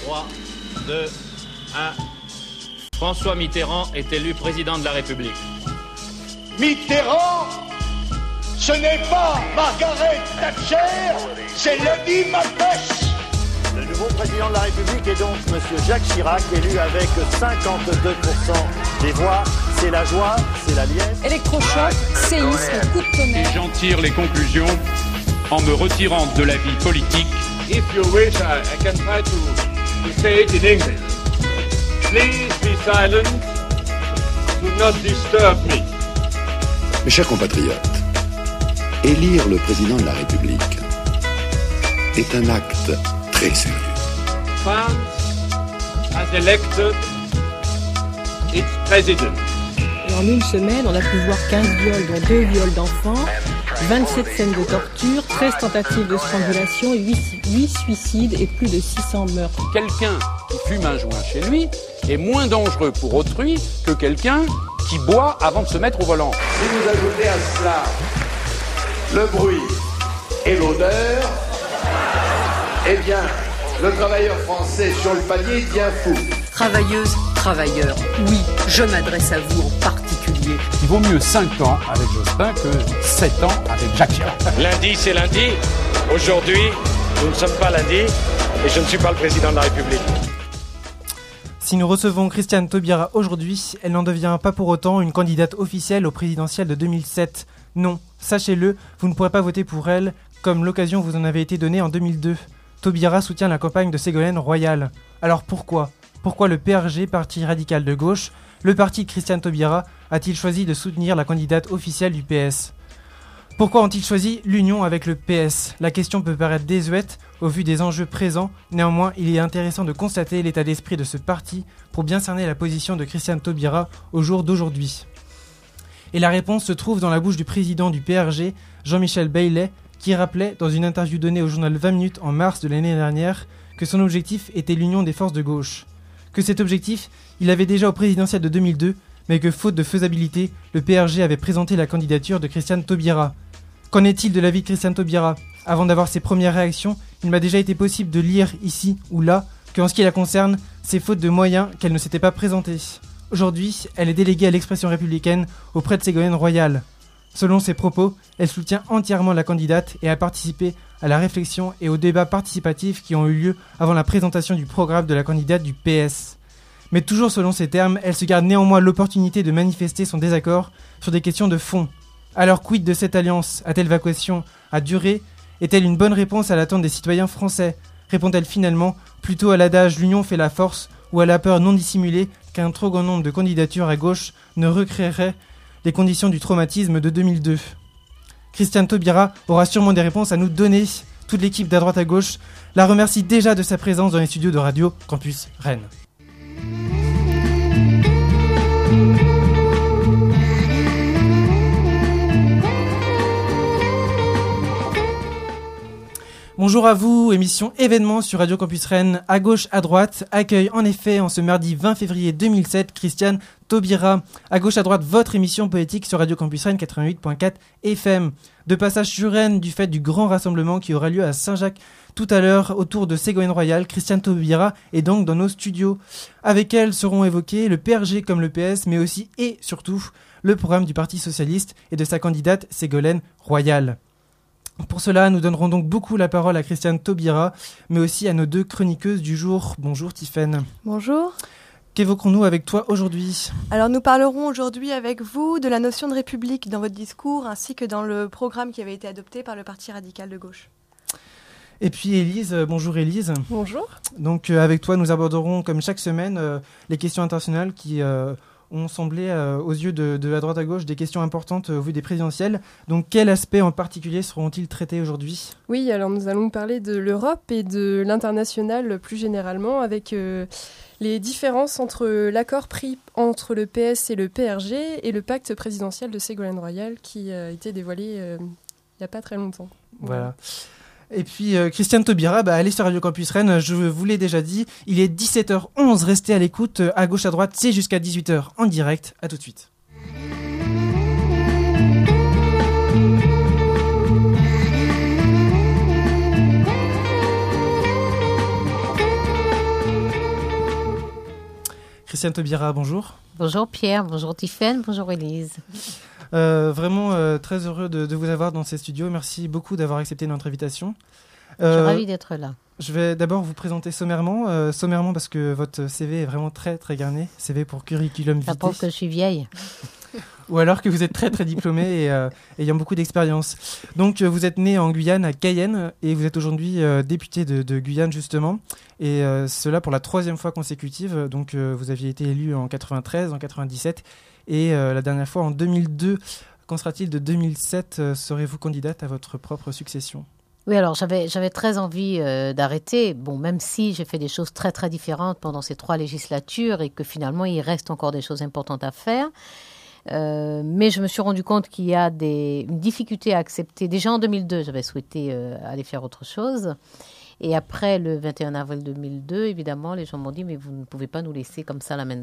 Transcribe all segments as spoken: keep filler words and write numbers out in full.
trois, deux, un. François Mitterrand est élu président de la République. Mitterrand, ce n'est pas Margaret Thatcher, c'est Lady Macbeth. Le nouveau président de la République est donc M. Jacques Chirac, élu avec cinquante-deux pour cent des voix. C'est la joie, c'est la liesse. Électrochoc, séisme, coup de tonnerre. Et j'en tire les conclusions en me retirant de la vie politique. If you wish, I, I can try to, to say it in English. Please be silent. Do not disturb me. Mes chers compatriotes, élire le président de la République est un acte très sérieux. France has elected its president. Et en une semaine, on a pu voir quinze viols, dont deux viols d'enfants, vingt-sept scènes de torture, treize tentatives de strangulation, huit suicides et plus de six cents meurtres. Quelqu'un qui fume un joint chez lui est moins dangereux pour autrui que quelqu'un qui boit avant de se mettre au volant. Si vous ajoutez à cela le bruit et l'odeur, eh bien, le travailleur français sur le palier devient fou. Travailleuses, travailleurs, oui, je m'adresse à vous en particulier. Il vaut mieux cinq ans avec Jospin que sept ans avec Jacques Chirac. Lundi, c'est lundi. Aujourd'hui, nous ne sommes pas lundi et je ne suis pas le président de la République. Si nous recevons Christiane Taubira aujourd'hui, elle n'en devient pas pour autant une candidate officielle au présidentiel de deux mille sept. Non, sachez-le, vous ne pourrez pas voter pour elle, comme l'occasion vous en avait été donnée en deux mille deux. Taubira soutient la campagne de Ségolène Royal. Alors pourquoi ? Pourquoi le P R G, parti radical de gauche, le parti de Christiane Taubira, a-t-il choisi de soutenir la candidate officielle du P S ? Pourquoi ont-ils choisi l'union avec le P S ? La question peut paraître désuète au vu des enjeux présents, néanmoins il est intéressant de constater l'état d'esprit de ce parti pour bien cerner la position de Christiane Taubira au jour d'aujourd'hui. Et la réponse se trouve dans la bouche du président du P R G, Jean-Michel Baillet, qui rappelait dans une interview donnée au journal vingt minutes en mars de l'année dernière que son objectif était l'union des forces de gauche. Que cet objectif, il l'avait déjà au présidentiel de deux mille deux, mais que faute de faisabilité, le P R G avait présenté la candidature de Christiane Taubira. Qu'en est-il de l'avis de Christiane Taubira ? Avant d'avoir ses premières réactions, il m'a déjà été possible de lire ici ou là qu'en ce qui la concerne, c'est faute de moyens qu'elle ne s'était pas présentée. Aujourd'hui, elle est déléguée à l'expression républicaine auprès de Ségolène Royal. Selon ses propos, elle soutient entièrement la candidate et a participé à la réflexion et aux débats participatifs qui ont eu lieu avant la présentation du programme de la candidate du P S. Mais toujours selon ses termes, elle se garde néanmoins l'opportunité de manifester son désaccord sur des questions de fond. Alors quid de cette alliance ? A-t-elle vocation à durer ? Est-elle une bonne réponse à l'attente des citoyens français ? Répond-elle finalement plutôt à l'adage « l'union fait la force » ou à la peur non dissimulée qu'un trop grand nombre de candidatures à gauche ne recréerait les conditions du traumatisme de deux mille deux. Christiane Taubira aura sûrement des réponses à nous donner. Toute l'équipe d'à droite à gauche la remercie déjà de sa présence dans les studios de Radio Campus Rennes. Bonjour à vous, émission événement sur Radio Campus Rennes, à gauche, à droite, accueille en effet en ce mardi vingt février deux mille sept Christiane Taubira. À gauche, à droite, votre émission poétique sur Radio Campus Rennes quatre-vingt-huit point quatre F M. De passage sur Rennes du fait du grand rassemblement qui aura lieu à Saint-Jacques tout à l'heure autour de Ségolène Royal, Christiane Taubira est donc dans nos studios. Avec elle seront évoqués le P R G comme le P S, mais aussi et surtout le programme du Parti Socialiste et de sa candidate Ségolène Royal. Pour cela, nous donnerons donc beaucoup la parole à Christiane Taubira, mais aussi à nos deux chroniqueuses du jour. Bonjour Tiffaine. Bonjour. Qu'évoquerons-nous avec toi aujourd'hui ? Alors nous parlerons aujourd'hui avec vous de la notion de république dans votre discours, ainsi que dans le programme qui avait été adopté par le Parti radical de gauche. Et puis Élise, euh, bonjour Élise. Bonjour. Donc euh, avec toi, nous aborderons comme chaque semaine euh, les questions internationales qui... Euh, ont semblé euh, aux yeux de, de à droite à gauche des questions importantes euh, au vu des présidentielles. Donc quels aspects en particulier seront-ils traités aujourd'hui ? Oui, alors nous allons parler de l'Europe et de l'international plus généralement avec euh, les différences entre l'accord pris entre le P S et le P R G et le pacte présidentiel de Ségolène Royal qui a été dévoilé euh, il n'y a pas très longtemps. Voilà. voilà. Et puis euh, Christiane Taubira, bah, allez sur Radio Campus Rennes, je vous l'ai déjà dit, il est dix-sept heures onze, restez à l'écoute, à gauche à droite, c'est jusqu'à dix-huit heures en direct, à tout de suite. Christiane Taubira, bonjour. Bonjour Pierre, bonjour Tiffaine, bonjour Élise. Euh, vraiment euh, très heureux de, de vous avoir dans ces studios. Merci beaucoup d'avoir accepté notre invitation. Euh, Je suis ravie d'être là. Je vais d'abord vous présenter sommairement, euh, sommairement parce que votre C V est vraiment très très garni. C V pour curriculum vitae. Ça prouve que je suis vieille. Ou alors que vous êtes très très diplômé et euh, ayant beaucoup d'expérience. Donc euh, vous êtes né en Guyane, à Cayenne, et vous êtes aujourd'hui euh, député de, de Guyane justement, et euh, cela pour la troisième fois consécutive. Donc euh, vous aviez été élu en quatre-vingt-treize, en quatre-vingt-dix-sept, et euh, la dernière fois en deux mille deux. Qu'en sera-t-il de deux mille sept? euh, Serez-vous candidate à votre propre succession? Oui, alors j'avais, j'avais très envie euh, d'arrêter, bon, même si j'ai fait des choses très très différentes pendant ces trois législatures et que finalement il reste encore des choses importantes à faire. Euh, mais je me suis rendu compte qu'il y a des, une difficulté à accepter. Déjà en deux mille deux, j'avais souhaité euh, aller faire autre chose. Et après le vingt et un avril deux mille deux, évidemment, les gens m'ont dit « mais vous ne pouvez pas nous laisser comme ça là maintenant ».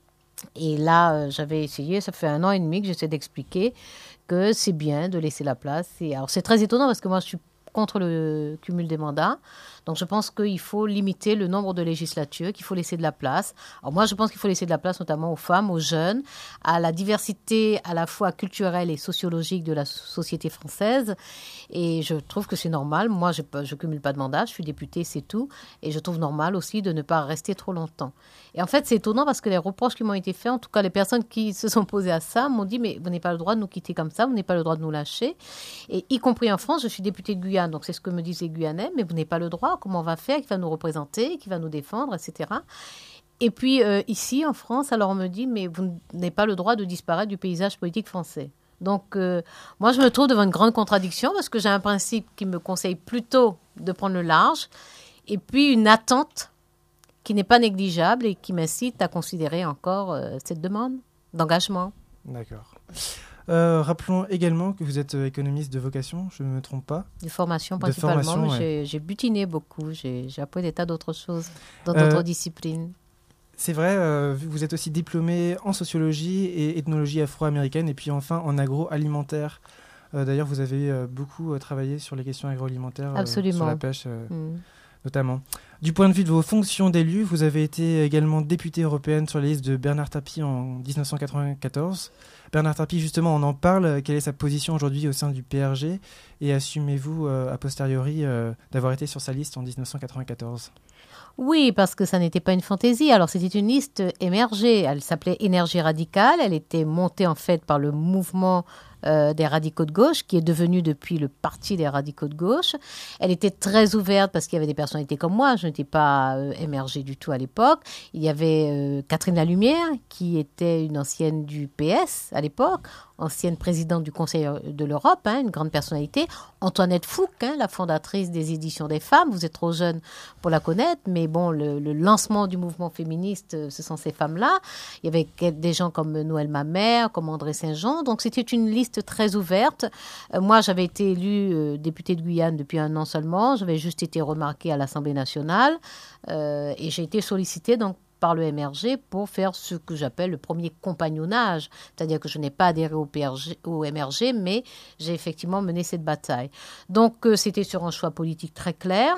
Et là, euh, j'avais essayé, ça fait un an et demi que j'essaie d'expliquer que c'est bien de laisser la place. Et alors c'est très étonnant parce que moi je suis contre le cumul des mandats. Donc je pense qu'il faut limiter le nombre de législatures, qu'il faut laisser de la place. Alors moi je pense qu'il faut laisser de la place notamment aux femmes, aux jeunes, à la diversité à la fois culturelle et sociologique de la société française. Et je trouve que c'est normal. Moi je ne cumule pas de mandat, je suis députée, c'est tout. Et je trouve normal aussi de ne pas rester trop longtemps. Et en fait c'est étonnant parce que les reproches qui m'ont été faits, en tout cas les personnes qui se sont posées à ça, m'ont dit mais vous n'avez pas le droit de nous quitter comme ça, vous n'avez pas le droit de nous lâcher. Et y compris en France, je suis députée de Guyane, donc c'est ce que me disaient les Guyanais, mais vous n'avez pas le droit. Comment on va faire, qui va nous représenter, qui va nous défendre, et cetera. Et puis euh, ici, en France, alors on me dit, mais vous n'avez pas le droit de disparaître du paysage politique français. Donc euh, moi, je me trouve devant une grande contradiction parce que j'ai un principe qui me conseille plutôt de prendre le large et puis une attente qui n'est pas négligeable et qui m'incite à considérer encore euh, cette demande d'engagement. D'accord. Euh, rappelons également que vous êtes économiste de vocation, je ne me trompe pas. De formation principalement, de formation, mais ouais. j'ai, j'ai butiné beaucoup, j'ai, j'ai appris des tas d'autres choses, dans d'autres euh, disciplines. C'est vrai, euh, vous êtes aussi diplômé en sociologie et ethnologie afro-américaine, et puis enfin en agroalimentaire. Euh, d'ailleurs, vous avez euh, beaucoup euh, travaillé sur les questions agroalimentaires, euh, sur la pêche euh, mmh. notamment. Du point de vue de vos fonctions d'élu, vous avez été également députée européenne sur la liste de Bernard Tapie en dix-neuf cent quatre-vingt-quatorze. Bernard Tapie, justement, on en parle. Quelle est sa position aujourd'hui au sein du P R G? Et assumez-vous, euh, a posteriori, euh, d'avoir été sur sa liste en dix-neuf cent quatre-vingt-quatorze? Oui, parce que ça n'était pas une fantaisie. Alors, c'était une liste émergée. Elle s'appelait Énergie radicale. Elle était montée, en fait, par le mouvement euh, des radicaux de gauche, qui est devenu depuis le parti des radicaux de gauche. Elle était très ouverte parce qu'il y avait des personnalités comme moi. Je n'étais pas euh, émergée du tout à l'époque. Il y avait euh, Catherine Lalumière, qui était une ancienne du P S à l'époque, ancienne présidente du Conseil de l'Europe, hein, une grande personnalité. Antoinette Fouque, hein, la fondatrice des éditions des femmes. Vous êtes trop jeune pour la connaître, mais bon, le, le lancement du mouvement féministe, ce sont ces femmes-là. Il y avait des gens comme Noël Mamère, comme André Saint-Jean. Donc, c'était une liste très ouverte. Euh, moi, j'avais été élue euh, députée de Guyane depuis un an seulement. J'avais juste été remarquée à l'Assemblée nationale euh, et j'ai été sollicitée donc par le M R G pour faire ce que j'appelle le premier compagnonnage. C'est-à-dire que je n'ai pas adhéré au, P R G, au M R G, mais j'ai effectivement mené cette bataille. Donc, euh, c'était sur un choix politique très clair.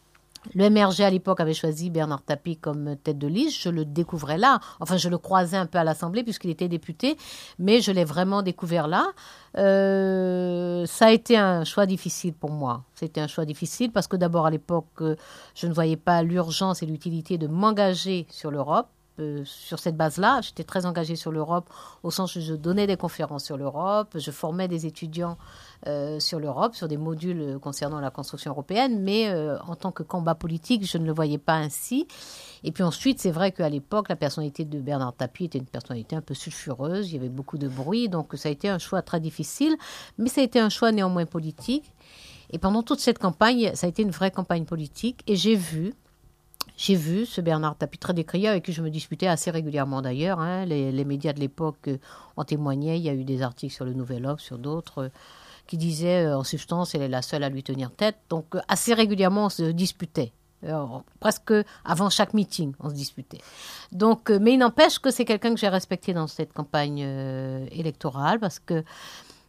Le M R G, à l'époque, avait choisi Bernard Tapie comme tête de liste. Je le découvrais là. Enfin, je le croisais un peu à l'Assemblée puisqu'il était député, mais je l'ai vraiment découvert là. Euh, ça a été un choix difficile pour moi. C'était un choix difficile parce que d'abord, à l'époque, je ne voyais pas l'urgence et l'utilité de m'engager sur l'Europe. Euh, sur cette base-là, j'étais très engagée sur l'Europe au sens où je donnais des conférences sur l'Europe, je formais des étudiants euh, sur l'Europe, sur des modules concernant la construction européenne, mais euh, en tant que combat politique, je ne le voyais pas ainsi. Et puis ensuite, c'est vrai qu'à l'époque, la personnalité de Bernard Tapie était une personnalité un peu sulfureuse, il y avait beaucoup de bruit, donc ça a été un choix très difficile, mais ça a été un choix néanmoins politique. Et pendant toute cette campagne, ça a été une vraie campagne politique, et j'ai vu J'ai vu ce Bernard Tapie très décrié, avec qui je me disputais assez régulièrement d'ailleurs. Hein. Les, les médias de l'époque en témoignaient. Il y a eu des articles sur le Nouvel Obs, sur d'autres, euh, qui disaient euh, en substance elle est la seule à lui tenir tête. Donc euh, assez régulièrement on se disputait. Alors, presque avant chaque meeting, on se disputait. Donc, euh, mais il n'empêche que c'est quelqu'un que j'ai respecté dans cette campagne euh, électorale parce que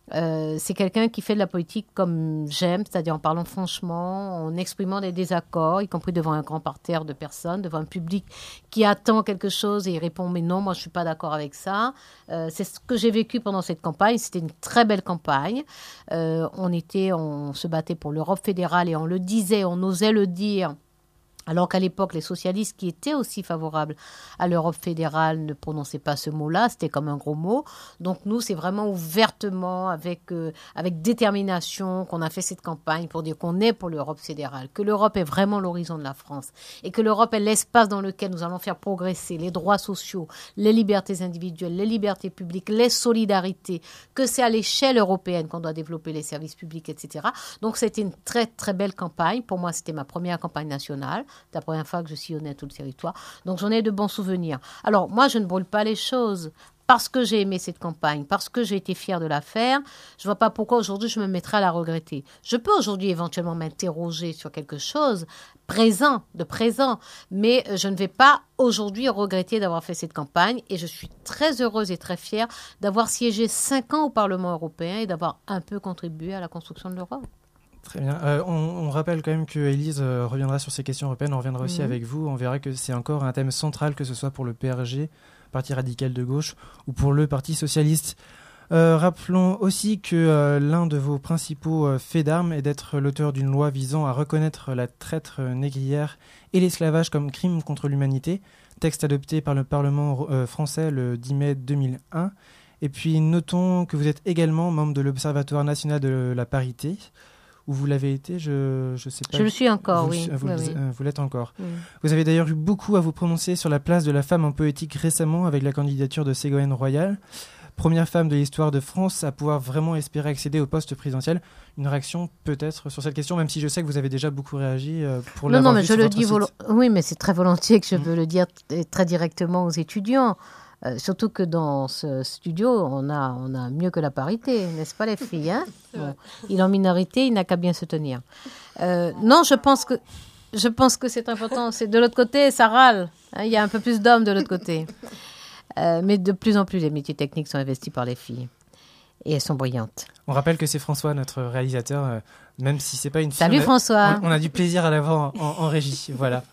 Euh, c'est quelqu'un qui fait de la politique comme j'aime, c'est-à-dire en parlant franchement, en exprimant des désaccords, y compris devant un grand parterre de personnes, devant un public qui attend quelque chose et il répond « mais non, moi je ne suis pas d'accord avec ça euh, ». C'est ce que j'ai vécu pendant cette campagne. C'était une très belle campagne. Euh, on, était, on se battait pour l'Europe fédérale et on le disait, on osait le dire. Alors qu'à l'époque, les socialistes qui étaient aussi favorables à l'Europe fédérale ne prononçaient pas ce mot-là, c'était comme un gros mot. Donc nous, c'est vraiment ouvertement, avec, euh, avec détermination qu'on a fait cette campagne pour dire qu'on est pour l'Europe fédérale, que l'Europe est vraiment l'horizon de la France et que l'Europe est l'espace dans lequel nous allons faire progresser les droits sociaux, les libertés individuelles, les libertés publiques, les solidarités, que c'est à l'échelle européenne qu'on doit développer les services publics, et cetera. Donc c'était une très très belle campagne. Pour moi, c'était ma première campagne nationale. C'est la première fois que je sillonnais tout le territoire. Donc, j'en ai de bons souvenirs. Alors, moi, je ne brûle pas les choses parce que j'ai aimé cette campagne, parce que j'ai été fière de la faire. Je ne vois pas pourquoi aujourd'hui je me mettrais à la regretter. Je peux aujourd'hui éventuellement m'interroger sur quelque chose présent, de présent, mais je ne vais pas aujourd'hui regretter d'avoir fait cette campagne et je suis très heureuse et très fière d'avoir siégé cinq ans au Parlement européen et d'avoir un peu contribué à la construction de l'Europe. Très bien. Euh, on, on rappelle quand même que Élise euh, reviendra sur ces questions européennes. On reviendra aussi mmh. avec vous. On verra que c'est encore un thème central, que ce soit pour le P R G, Parti radical de gauche, ou pour le Parti socialiste. Euh, rappelons aussi que euh, l'un de vos principaux euh, faits d'armes est d'être l'auteur d'une loi visant à reconnaître la traite euh, négrière et l'esclavage comme crime contre l'humanité. Texte adopté par le Parlement euh, français le dix mai deux mille un. Et puis notons que vous êtes également membre de l'Observatoire national de la parité. Où vous l'avez été, je ne sais pas. Je le suis encore, vous, oui. Vous, oui, vous, oui. Euh, vous l'êtes encore. Oui. Vous avez d'ailleurs eu beaucoup à vous prononcer sur la place de la femme en politique récemment avec la candidature de Ségolène Royal, première femme de l'histoire de France à pouvoir vraiment espérer accéder au poste présidentiel. Une réaction peut-être sur cette question, même si je sais que vous avez déjà beaucoup réagi euh, pour non, l'avoir non, mais vu je sur le votre dis site. volo- Oui, mais c'est très volontiers que je mmh. veux le dire t- très directement aux étudiants. Euh, surtout que dans ce studio, on a, on a mieux que la parité, n'est-ce pas les filles hein bon. Il est en minorité, il n'a qu'à bien se tenir. Euh, non, je pense que, je pense que c'est important. C'est de l'autre côté, ça râle. Hein, il y a un peu plus d'hommes de l'autre côté. Euh, mais de plus en plus, les métiers techniques sont investis par les filles. Et elles sont brillantes. On rappelle que c'est François, notre réalisateur, euh, même si c'est pas une fille. Salut on a, François. On, on a du plaisir à l'avoir en, en, en régie. Voilà.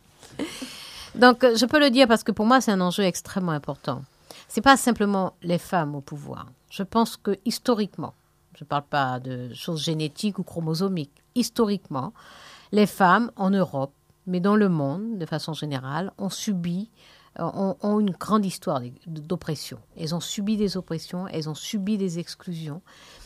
Donc, je peux le dire parce que pour moi, c'est un enjeu extrêmement important. Ce n'est pas simplement les femmes au pouvoir. Je pense que historiquement, je ne parle pas de choses génétiques ou chromosomiques, historiquement, les femmes en Europe, mais dans le monde, de façon générale, ont subi, ont, ont une grande histoire d'oppression. Elles ont subi des oppressions, elles ont subi des exclusions.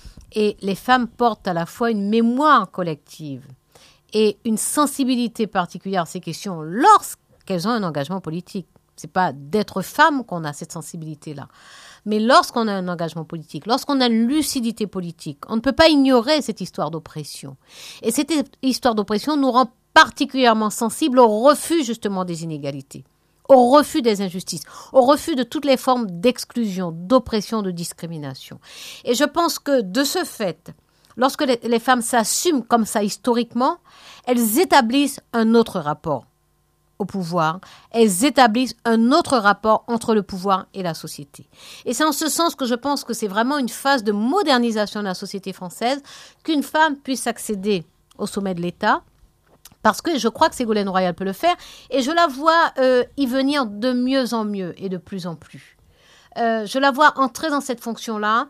Et les femmes portent à la fois une mémoire collective et une sensibilité particulière à ces questions lorsque qu'elles ont un engagement politique. Ce n'est pas d'être femme qu'on a cette sensibilité-là. Mais lorsqu'on a un engagement politique, lorsqu'on a une lucidité politique, on ne peut pas ignorer cette histoire d'oppression. Et cette histoire d'oppression nous rend particulièrement sensibles au refus justement des inégalités, au refus des injustices, au refus de toutes les formes d'exclusion, d'oppression, de discrimination. Et je pense que de ce fait, lorsque les, les femmes s'assument comme ça historiquement, elles établissent un autre rapport au pouvoir, elles établissent un autre rapport entre le pouvoir et la société. Et c'est en ce sens que je pense que c'est vraiment une phase de modernisation de la société française qu'une femme puisse accéder au sommet de l'État, parce que je crois que Ségolène Royal peut le faire, et je la vois euh, y venir de mieux en mieux et de plus en plus. Euh, je la vois entrer dans cette fonction-là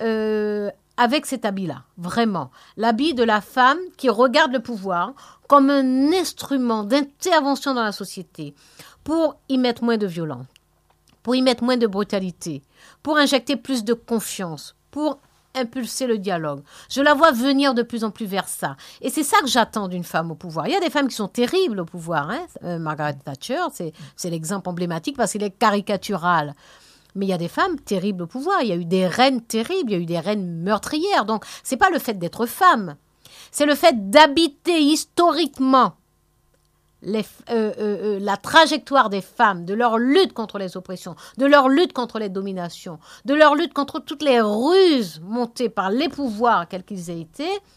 euh, avec cet habit-là, vraiment. L'habit de la femme qui regarde le pouvoir comme un instrument d'intervention dans la société pour y mettre moins de violence, pour y mettre moins de brutalité, pour injecter plus de confiance, pour impulser le dialogue. Je la vois venir de plus en plus vers ça. Et c'est ça que j'attends d'une femme au pouvoir. Il y a des femmes qui sont terribles au pouvoir. Hein. Euh, Margaret Thatcher, c'est, c'est l'exemple emblématique parce qu'il est caricatural. Mais il y a des femmes terribles au pouvoir. Il y a eu des reines terribles, il y a eu des reines meurtrières. Donc, c'est pas le fait d'être femme. C'est le fait d'habiter historiquement les, euh, euh, la trajectoire des femmes, de leur lutte contre les oppressions, de leur lutte contre les dominations, de leur lutte contre toutes les ruses montées par les pouvoirs, quels qu'ils aient été.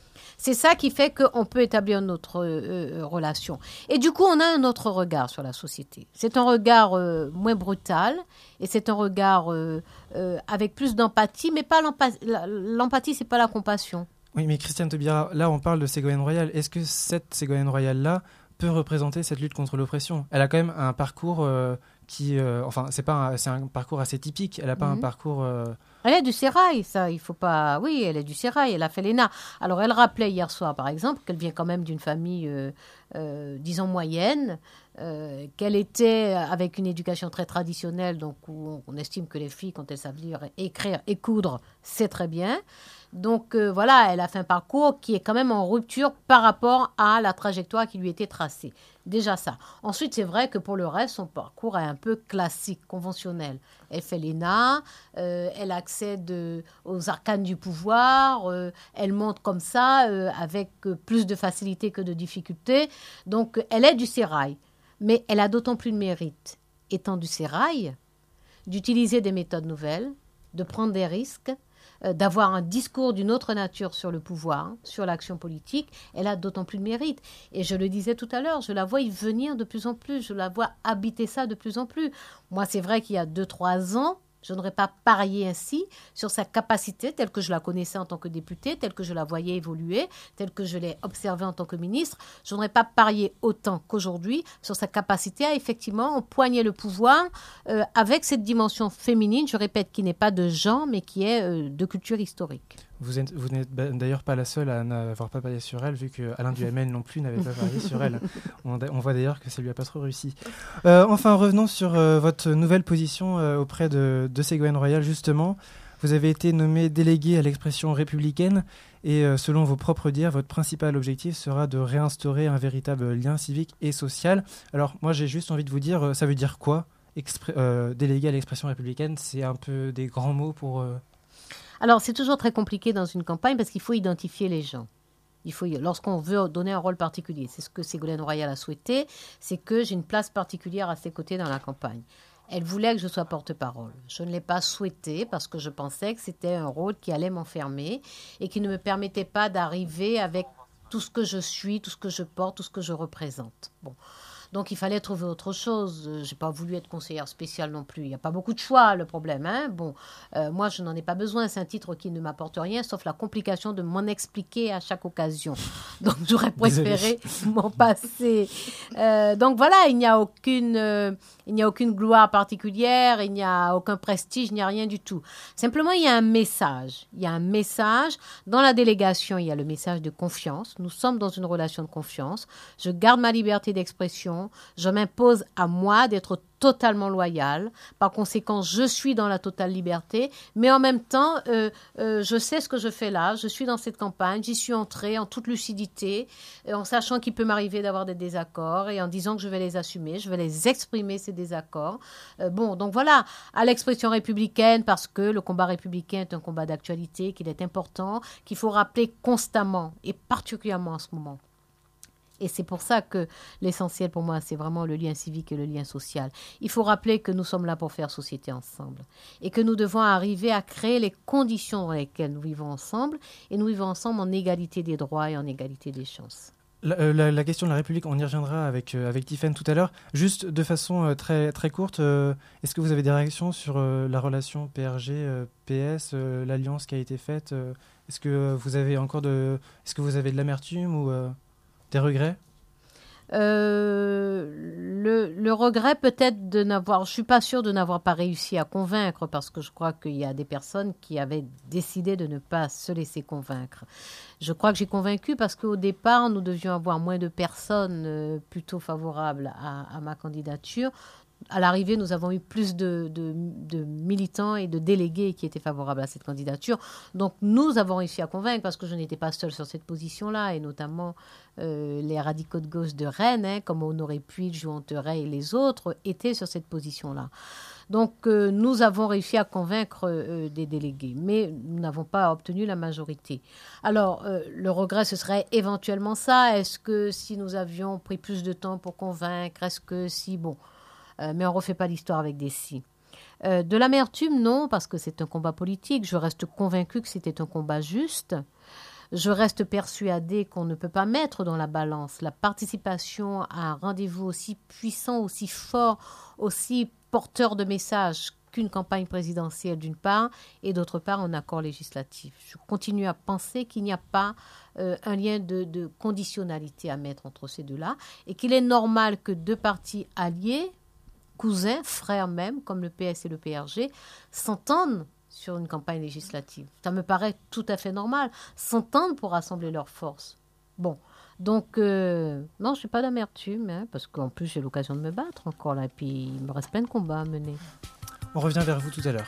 C'est ça qui fait qu'on peut établir notre euh, relation. Et du coup, on a un autre regard sur la société. C'est un regard euh, moins brutal et c'est un regard euh, euh, avec plus d'empathie, mais pas l'empathie, l'empathie, c'est pas la compassion. Oui, mais Christiane Taubira, là, on parle de Ségolène Royal. Est-ce que cette Ségolène Royal-là peut représenter cette lutte contre l'oppression ? Elle a quand même un parcours euh, qui... Euh, enfin, c'est, pas un, c'est un parcours assez typique. Elle n'a pas mmh. un parcours... Euh... Elle est du sérail, ça, il faut pas... Oui, elle est du sérail, elle a fait l'E N A. Alors, elle rappelait hier soir, par exemple, qu'elle vient quand même d'une famille, euh, euh, disons, moyenne, euh, qu'elle était avec une éducation très traditionnelle, donc où on estime que les filles, quand elles savent lire, écrire et coudre, c'est très bien. Donc euh, voilà, elle a fait un parcours qui est quand même en rupture par rapport à la trajectoire qui lui était tracée. Déjà ça. Ensuite, c'est vrai que pour le reste, son parcours est un peu classique, conventionnel. Elle fait l'E N A, euh, elle accède euh, aux arcanes du pouvoir, euh, elle monte comme ça euh, avec euh, plus de facilité que de difficulté. Donc elle est du sérail, mais elle a d'autant plus de mérite, étant du sérail, d'utiliser des méthodes nouvelles, de prendre des risques, d'avoir un discours d'une autre nature sur le pouvoir, sur l'action politique, elle a d'autant plus de mérite. Et je le disais tout à l'heure, je la vois y venir de plus en plus, je la vois habiter ça de plus en plus. Moi, c'est vrai qu'il y a deux, trois ans, je n'aurais pas parié ainsi sur sa capacité, telle que je la connaissais en tant que députée, telle que je la voyais évoluer, telle que je l'ai observée en tant que ministre. Je n'aurais pas parié autant qu'aujourd'hui sur sa capacité à effectivement empoigner le pouvoir euh, avec cette dimension féminine, je répète, qui n'est pas de genre, mais qui est euh, de culture historique. Vous, êtes, vous n'êtes d'ailleurs pas la seule à n'avoir pas parié sur elle, vu qu'Alain Duhamel non plus n'avait pas parié sur elle. On, on voit d'ailleurs que ça lui a pas trop réussi. Euh, enfin, revenons sur euh, votre nouvelle position euh, auprès de, de Ségolène Royal, justement. Vous avez été nommé délégué à l'expression républicaine et euh, selon vos propres dires, votre principal objectif sera de réinstaurer un véritable lien civique et social. Alors, moi, j'ai juste envie de vous dire, euh, ça veut dire quoi Expré- euh, délégué à l'expression républicaine, c'est un peu des grands mots pour... Euh, Alors, c'est toujours très compliqué dans une campagne parce qu'il faut identifier les gens. Il faut, lorsqu'on veut donner un rôle particulier, c'est ce que Ségolène Royal a souhaité, c'est que j'ai une place particulière à ses côtés dans la campagne. Elle voulait que je sois porte-parole. Je ne l'ai pas souhaité parce que je pensais que c'était un rôle qui allait m'enfermer et qui ne me permettait pas d'arriver avec tout ce que je suis, tout ce que je porte, tout ce que je représente. Bon. Donc, il fallait trouver autre chose. Je n'ai pas voulu être conseillère spéciale non plus. Il n'y a pas beaucoup de choix, le problème. Hein bon, euh, moi, je n'en ai pas besoin. C'est un titre qui ne m'apporte rien, sauf la complication de m'en expliquer à chaque occasion. Donc, j'aurais préféré m'en passer. Euh, donc, voilà, il n'y a aucune, euh, il n'y a aucune gloire particulière, il n'y a aucun prestige, il n'y a rien du tout. Simplement, il y a un message. Il y a un message. Dans la délégation, il y a le message de confiance. Nous sommes dans une relation de confiance. Je garde ma liberté d'expression. Je m'impose à moi d'être totalement loyale. Par conséquent, je suis dans la totale liberté, mais en même temps, euh, euh, je sais ce que je fais là. Je suis dans cette campagne, j'y suis entrée en toute lucidité, en sachant qu'il peut m'arriver d'avoir des désaccords et en disant que je vais les assumer, je vais les exprimer, ces désaccords. Euh, bon, donc voilà, à l'expression républicaine, parce que le combat républicain est un combat d'actualité, qu'il est important, qu'il faut rappeler constamment, et particulièrement en ce moment. Et c'est pour ça que l'essentiel pour moi, c'est vraiment le lien civique et le lien social. Il faut rappeler que nous sommes là pour faire société ensemble et que nous devons arriver à créer les conditions dans lesquelles nous vivons ensemble et nous vivons ensemble en égalité des droits et en égalité des chances. La, la, la question de la République, on y reviendra avec, euh, avec Tiffaine tout à l'heure. Juste de façon euh, très, très courte, euh, est-ce que vous avez des réactions sur euh, la relation P R G P S, euh, l'alliance qui a été faite euh, Est-ce que vous avez encore de, est-ce que vous avez de l'amertume ou euh des regrets euh, le, le regret peut-être de n'avoir... Je ne suis pas sûre de n'avoir pas réussi à convaincre parce que je crois qu'il y a des personnes qui avaient décidé de ne pas se laisser convaincre. Je crois que j'ai convaincu parce qu'au départ, nous devions avoir moins de personnes euh, plutôt favorables à, à ma candidature. À l'arrivée, nous avons eu plus de, de, de militants et de délégués qui étaient favorables à cette candidature. Donc, nous avons réussi à convaincre parce que je n'étais pas seule sur cette position-là, et notamment euh, les radicaux de gauche de Rennes, hein, comme Honoré Puig, Juan Theuret et les autres, étaient sur cette position-là. Donc, euh, nous avons réussi à convaincre euh, des délégués, mais nous n'avons pas obtenu la majorité. Alors, euh, le regret, ce serait éventuellement ça. Est-ce que si nous avions pris plus de temps pour convaincre, est-ce que si... Bon... Euh, mais on ne refait pas l'histoire avec des si. Euh, de l'amertume, non, parce que c'est un combat politique. Je reste convaincue que c'était un combat juste. je reste persuadée qu'on ne peut pas mettre dans la balance la participation à un rendez-vous aussi puissant, aussi fort, aussi porteur de messages qu'une campagne présidentielle d'une part, et d'autre part un accord législatif. Je continue à penser qu'il n'y a pas euh, un lien de, de conditionnalité à mettre entre ces deux-là, et qu'il est normal que deux partis alliés, cousins, frères même, comme le P S et le P R G, s'entendent sur une campagne législative. Ça me paraît tout à fait normal, s'entendent pour rassembler leurs forces. Bon, donc, euh, non, je n'ai pas d'amertume, hein, parce qu'en plus, j'ai l'occasion de me battre encore là, et puis il me reste plein de combats à mener. On revient vers vous tout à l'heure.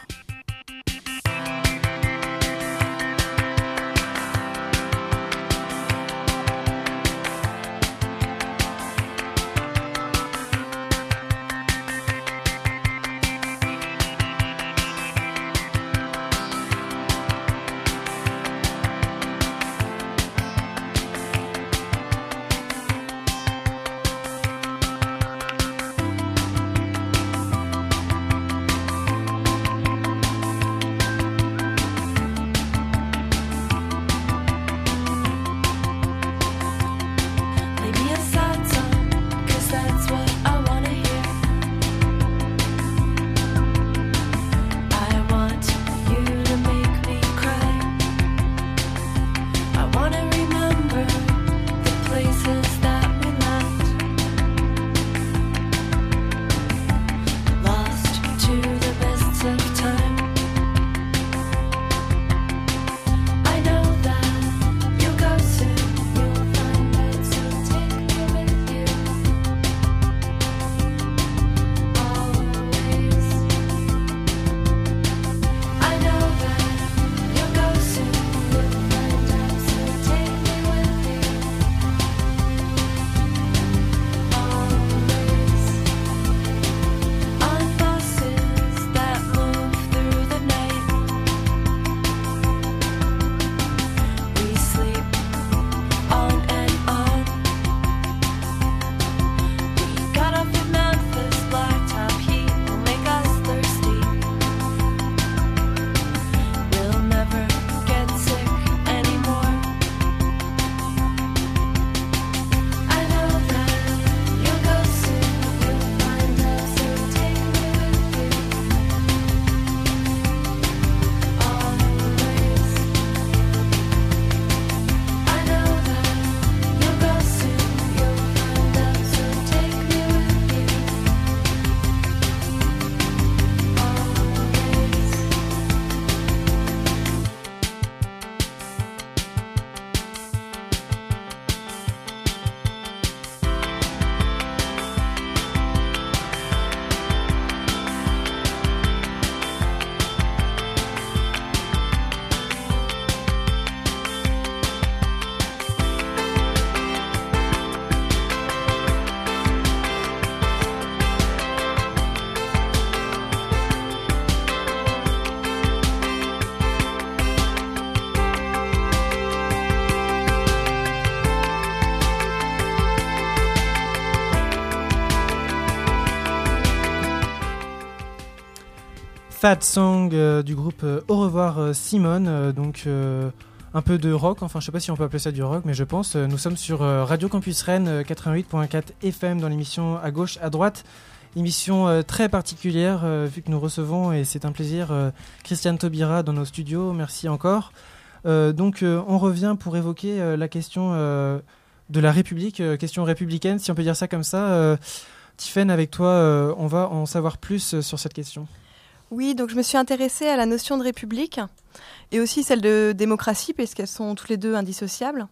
Fat Song euh, du groupe euh, Au revoir euh, Simone, euh, donc euh, un peu de rock, enfin je sais pas si on peut appeler ça du rock, mais je pense. Euh, nous sommes sur euh, Radio Campus Rennes euh, quatre-vingt-huit virgule quatre F M dans l'émission À gauche, à droite. Émission euh, très particulière euh, vu que nous recevons, et c'est un plaisir, euh, Christiane Taubira dans nos studios, merci encore. Euh, donc euh, on revient pour évoquer euh, la question euh, de la République, euh, question républicaine, si on peut dire ça comme ça. Euh, Tiffaine, avec toi, euh, on va en savoir plus euh, sur cette question. Oui, donc je me suis intéressée à la notion de République et aussi celle de démocratie, puisqu'elles sont toutes les deux indissociables.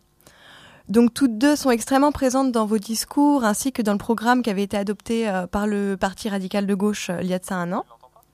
Donc toutes deux sont extrêmement présentes dans vos discours ainsi que dans le programme qui avait été adopté euh, par le Parti radical de gauche euh, il y a de ça un an.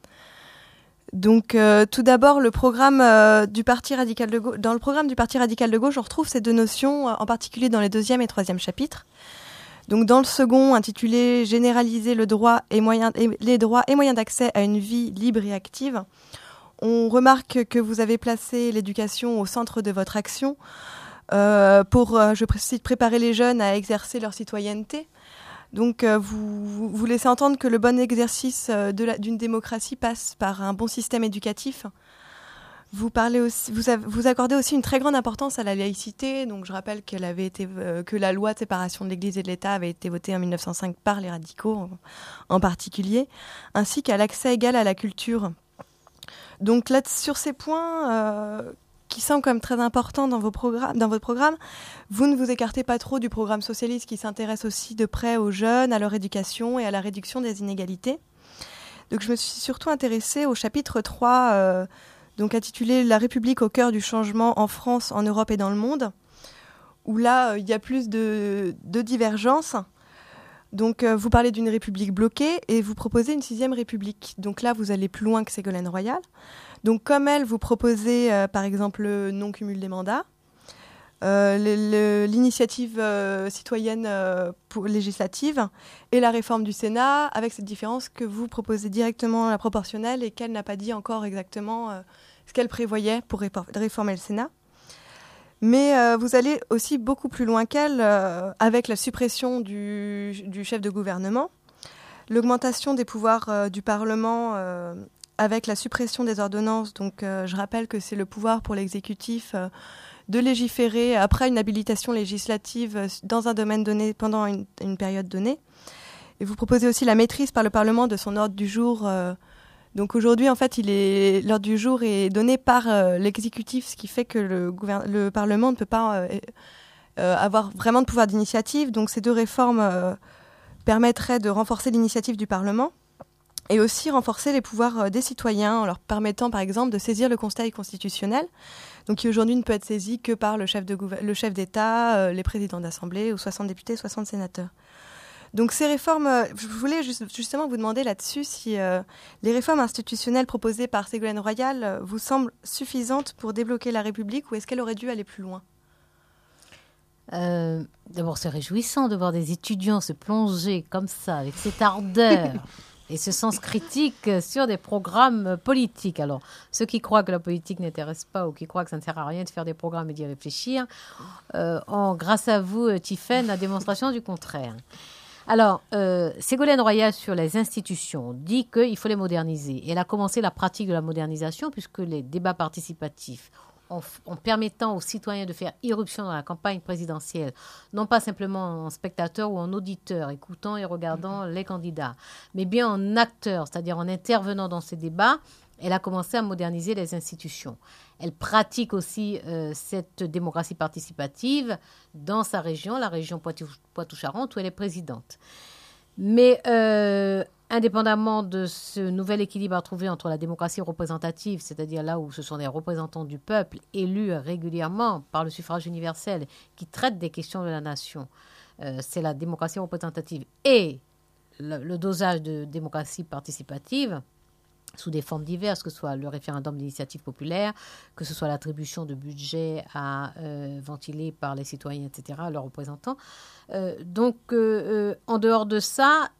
Donc euh, tout d'abord, le programme euh, du Parti radical de gauche, dans le programme du Parti radical de gauche, on retrouve ces deux notions, euh, en particulier dans les deuxième et troisième chapitres. Donc dans le second, intitulé « Généraliser le droit et moyen, et les droits et moyens d'accès à une vie libre et active », on remarque que vous avez placé l'éducation au centre de votre action euh, pour, euh, je précise, préparer les jeunes à exercer leur citoyenneté. Donc euh, vous, vous laissez entendre que le bon exercice de la, d'une démocratie passe par un bon système éducatif. Vous, parlez aussi, vous, avez, vous accordez aussi une très grande importance à la laïcité. Donc, je rappelle qu'elle avait été, euh, que la loi de séparation de l'Église et de l'État avait été votée en mille neuf cent cinq par les radicaux en, en particulier, ainsi qu'à l'accès égal à la culture. Donc, là, sur ces points euh, qui semblent comme très importants dans, vos programmes, dans votre programme, vous ne vous écartez pas trop du programme socialiste qui s'intéresse aussi de près aux jeunes, à leur éducation et à la réduction des inégalités. Donc, je me suis surtout intéressée au chapitre trois, euh, donc intitulé « La République au cœur du changement en France, en Europe et dans le monde », où là, euh, il y a plus de, de divergences. Donc, euh, vous parlez d'une république bloquée et vous proposez une sixième république. Donc là, vous allez plus loin que Ségolène Royal. Donc, comme elle, vous proposez, euh, par exemple, le non-cumul des mandats, euh, le, le, l'initiative euh, citoyenne euh, pour, législative et la réforme du Sénat, avec cette différence que vous proposez directement la proportionnelle et qu'elle n'a pas dit encore exactement euh, ce qu'elle prévoyait pour réformer le Sénat. Mais euh, vous allez aussi beaucoup plus loin qu'elle euh, avec la suppression du, du chef de gouvernement, l'augmentation des pouvoirs euh, du Parlement euh, avec la suppression des ordonnances. Donc euh, je rappelle que c'est le pouvoir pour l'exécutif euh, de légiférer après une habilitation législative euh, dans un domaine donné pendant une, une période donnée. Et vous proposez aussi la maîtrise par le Parlement de son ordre du jour. Euh, Donc aujourd'hui, en fait, il est, l'ordre du jour est donné par euh, l'exécutif, ce qui fait que le, gouverne- le Parlement ne peut pas euh, euh, avoir vraiment de pouvoir d'initiative. Donc ces deux réformes euh, permettraient de renforcer l'initiative du Parlement et aussi renforcer les pouvoirs euh, des citoyens en leur permettant, par exemple, de saisir le Conseil constitutionnel, donc qui aujourd'hui ne peut être saisi que par le chef, de gouver- le chef d'État, euh, les présidents d'Assemblée, ou soixante députés, soixante sénateurs. Donc ces réformes, euh, je voulais juste, justement vous demander là-dessus si euh, les réformes institutionnelles proposées par Ségolène Royal euh, vous semblent suffisantes pour débloquer la République ou est-ce qu'elle aurait dû aller plus loin ? euh, D'abord, c'est réjouissant de voir des étudiants se plonger comme ça, avec cette ardeur et ce sens critique sur des programmes politiques. Alors, ceux qui croient que la politique n'intéresse pas ou qui croient que ça ne sert à rien de faire des programmes et d'y réfléchir, euh, ont, grâce à vous, Tiffaine, la démonstration du contraire. Alors, euh, Ségolène Royal, sur les institutions, dit qu'il faut les moderniser. Et elle a commencé la pratique de la modernisation puisque les débats participatifs, en, en permettant aux citoyens de faire irruption dans la campagne présidentielle, non pas simplement en spectateur ou en auditeur, écoutant et regardant les candidats, mais bien en acteur, c'est-à-dire en intervenant dans ces débats, elle a commencé à moderniser les institutions. Elle pratique aussi euh, cette démocratie participative dans sa région, la région Poitou- Poitou-Charentes, où elle est présidente. Mais euh, indépendamment de ce nouvel équilibre à trouver entre la démocratie représentative, c'est-à-dire là où ce sont des représentants du peuple élus régulièrement par le suffrage universel qui traitent des questions de la nation, euh, c'est la démocratie représentative, et le, le dosage de démocratie participative, sous des formes diverses, que ce soit le référendum d'initiative populaire, que ce soit l'attribution de budget à euh, ventiler par les citoyens, et cetera, leurs représentants. Euh, donc, euh, euh, en dehors de ça,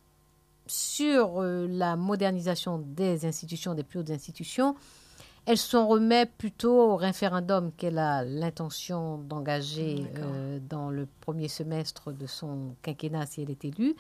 sur euh, la modernisation des institutions, des plus hautes institutions, elle s'en remet plutôt au référendum qu'elle a l'intention d'engager euh, dans le premier semestre de son quinquennat si elle est élue.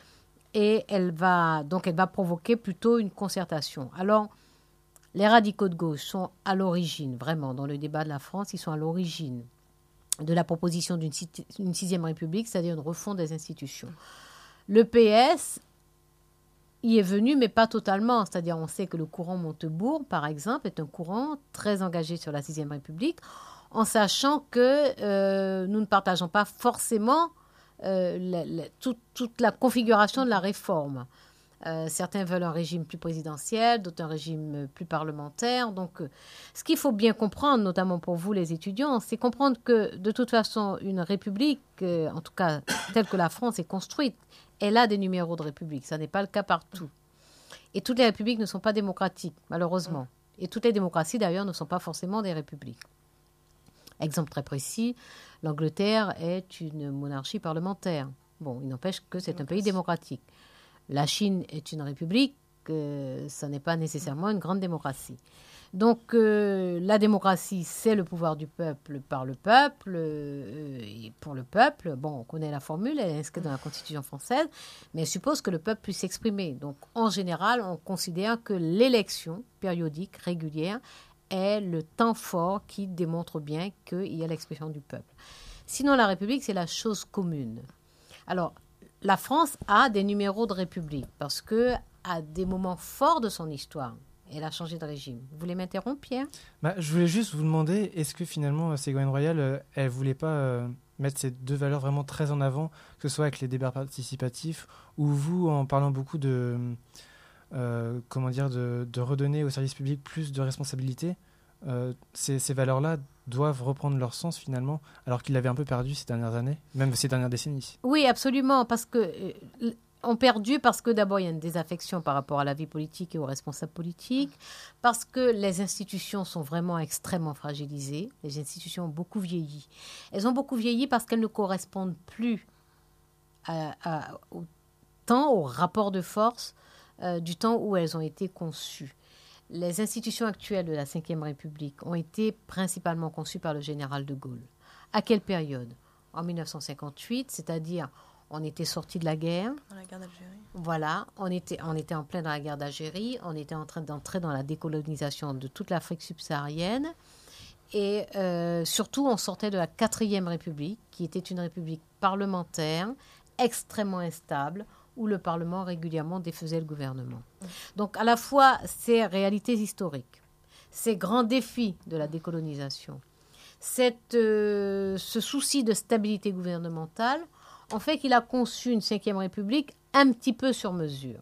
Et elle va, donc elle va provoquer plutôt une concertation. Alors, les radicaux de gauche sont à l'origine, vraiment, dans le débat de la France, ils sont à l'origine de la proposition d'une, d'une sixième république, c'est-à-dire une refonte des institutions. Le P S y est venu, mais pas totalement. C'est-à-dire, on sait que le courant Montebourg, par exemple, est un courant très engagé sur la sixième république, en sachant que euh, nous ne partageons pas forcément Euh, la, la, tout, toute la configuration de la réforme. Euh, certains veulent un régime plus présidentiel, d'autres un régime plus parlementaire. Donc, euh, ce qu'il faut bien comprendre, notamment pour vous les étudiants, c'est comprendre que de toute façon, une république, euh, en tout cas telle que la France est construite, elle a des numéros de république. Ça n'est pas le cas partout. Et toutes les républiques ne sont pas démocratiques, malheureusement. Et toutes les démocraties, d'ailleurs, ne sont pas forcément des républiques. Exemple très précis, l'Angleterre est une monarchie parlementaire. Bon, il n'empêche que c'est un pays démocratique. La Chine est une république, euh, ça n'est pas nécessairement une grande démocratie. Donc, euh, la démocratie, c'est le pouvoir du peuple par le peuple euh, et pour le peuple. Bon, on connaît la formule, elle est inscrite dans la Constitution française, mais elle suppose que le peuple puisse s'exprimer. Donc, en général, on considère que l'élection périodique, régulière, est le temps fort qui démontre bien qu'il y a l'expression du peuple. Sinon, la République, c'est la chose commune. Alors, la France a des numéros de République parce que à des moments forts de son histoire, elle a changé de régime. Vous voulez m'interrompre, Pierre ? Bah, je voulais juste vous demander, est-ce que finalement Ségolène Royal, euh, elle ne voulait pas euh, mettre ces deux valeurs vraiment très en avant, que ce soit avec les débats participatifs, ou vous, en parlant beaucoup de, euh, comment dire, de, de redonner au service public plus de responsabilités, euh, ces, ces valeurs-là doivent reprendre leur sens finalement, alors qu'ils l'avaient un peu perdu ces dernières années, même ces dernières décennies. Oui, absolument, parce que... Euh, ont perdu parce que d'abord il y a une désaffection par rapport à la vie politique et aux responsables politiques, parce que les institutions sont vraiment extrêmement fragilisées, les institutions ont beaucoup vieilli. Elles ont beaucoup vieilli parce qu'elles ne correspondent plus à, à, au temps, au rapport de force euh, du temps où elles ont été conçues. Les institutions actuelles de la cinquième République ont été principalement conçues par le général de Gaulle. À quelle période ? En mille neuf cent cinquante-huit, c'est-à-dire on était sorti de la guerre. Dans la guerre d'Algérie. Voilà, on était, on était en plein dans la guerre d'Algérie, on était en train d'entrer dans la décolonisation de toute l'Afrique subsaharienne. Et euh, surtout, on sortait de la quatrième République, qui était une république parlementaire, extrêmement instable, où le Parlement régulièrement défaisait le gouvernement. Mmh. Donc, à la fois, ces réalités historiques, ces grands défis de la décolonisation, cette, euh, ce souci de stabilité gouvernementale, en fait qu'il a conçu une cinquième République un petit peu sur mesure.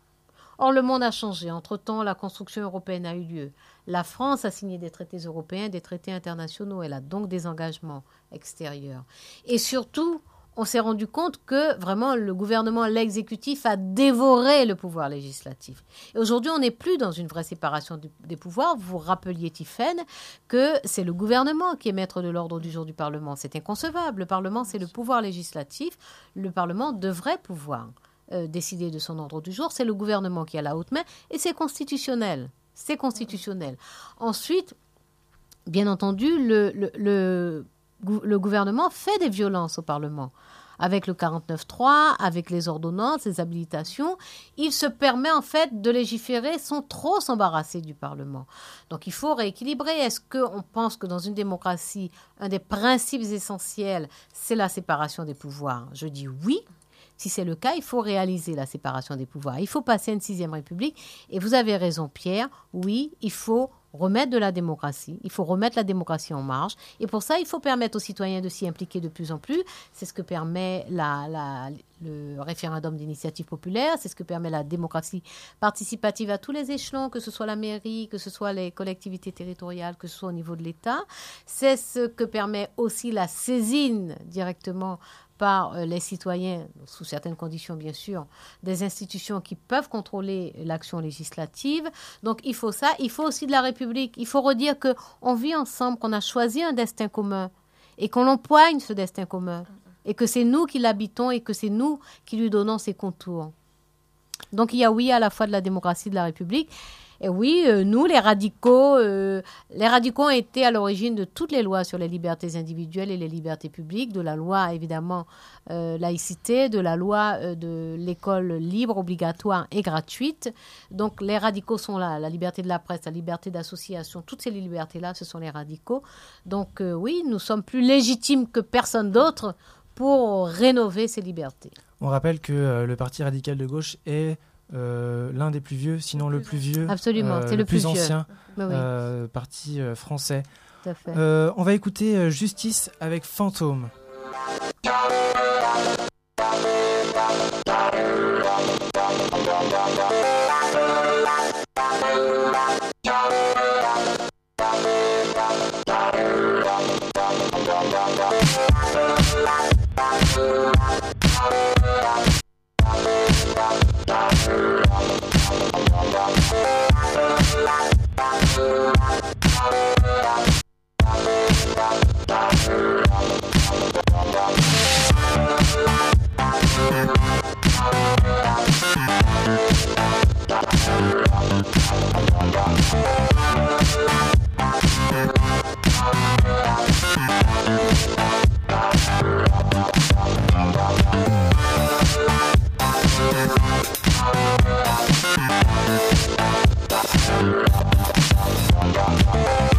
Or, le monde a changé. Entre-temps, la construction européenne a eu lieu. La France a signé des traités européens, des traités internationaux. Elle a donc des engagements extérieurs. Et surtout, on s'est rendu compte que vraiment le gouvernement, l'exécutif, a dévoré le pouvoir législatif. Et aujourd'hui, on n'est plus dans une vraie séparation du, des pouvoirs. Vous vous rappeliez, Tiffaine, que c'est le gouvernement qui est maître de l'ordre du jour du Parlement. C'est inconcevable. Le Parlement, c'est le pouvoir législatif. Le Parlement devrait pouvoir euh, décider de son ordre du jour. C'est le gouvernement qui a la haute main et c'est constitutionnel. C'est constitutionnel. Ensuite, bien entendu, le... le, le le gouvernement fait des violences au Parlement. Avec le quarante-neuf trois, avec les ordonnances, les habilitations, il se permet en fait de légiférer sans trop s'embarrasser du Parlement. Donc il faut rééquilibrer. Est-ce qu'on pense que dans une démocratie, un des principes essentiels, c'est la séparation des pouvoirs ? Je dis oui. Si c'est le cas, il faut réaliser la séparation des pouvoirs. Il faut passer à une sixième République. Et vous avez raison, Pierre. Oui, il faut remettre de la démocratie. Il faut remettre la démocratie en marche. Et pour ça, il faut permettre aux citoyens de s'y impliquer de plus en plus. C'est ce que permet la, la, le référendum d'initiative populaire. C'est ce que permet la démocratie participative à tous les échelons, que ce soit la mairie, que ce soit les collectivités territoriales, que ce soit au niveau de l'État. C'est ce que permet aussi la saisine directement par les citoyens, sous certaines conditions bien sûr, des institutions qui peuvent contrôler l'action législative. Donc il faut ça, il faut aussi de la République. Il faut redire qu'on vit ensemble, qu'on a choisi un destin commun et qu'on empoigne ce destin commun et que c'est nous qui l'habitons et que c'est nous qui lui donnons ses contours. Donc il y a oui à la fois de la démocratie, de la République. Et oui, euh, nous, les radicaux, euh, les radicaux ont été à l'origine de toutes les lois sur les libertés individuelles et les libertés publiques, de la loi, évidemment, euh, laïcité, de la loi euh, de l'école libre, obligatoire et gratuite. Donc, les radicaux sont là. La liberté de la presse, la liberté d'association, toutes ces libertés-là, ce sont les radicaux. Donc, euh, oui, nous sommes plus légitimes que personne d'autre pour rénover ces libertés. On rappelle que euh, le Parti radical de gauche est... Euh, l'un des plus vieux, sinon le plus vieux, absolument, euh, c'est le, le plus, plus ancien oui. euh, parti euh, français. Tout à fait. Euh, on va écouter euh, Justice avec Fantôme. We'll be right back.